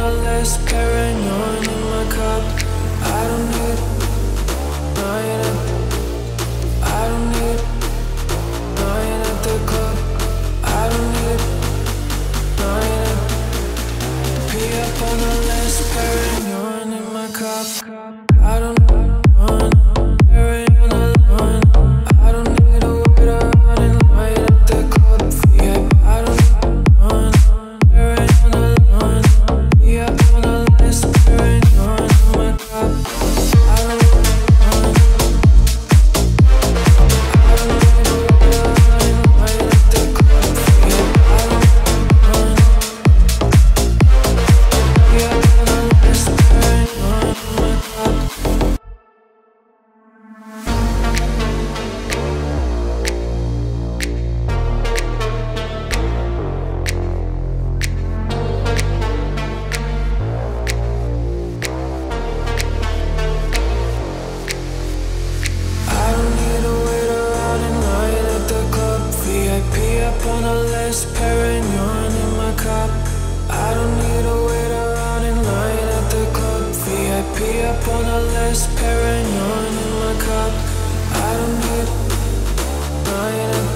the list, Paranoid in my cup. I don't need night at, I don't need night at the club. I don't need night at, be up on the list, Paranoid in my cup. I don't want paranoid alone. I don't need a way to run in light at the club. Yeah, I don't want paranoid alone. Be up on the list, paranoid in my cup. I don't want, I don't need a way to run in light at the club. Yeah, I don't want, be up on the list, paranoid in my cup. I don't need a way to run in light at the club. VIP up on the list, paranoid in my cup. I don't need a way to run in light at the club. VIP up on the list, paranoid in my cup. I don't need night at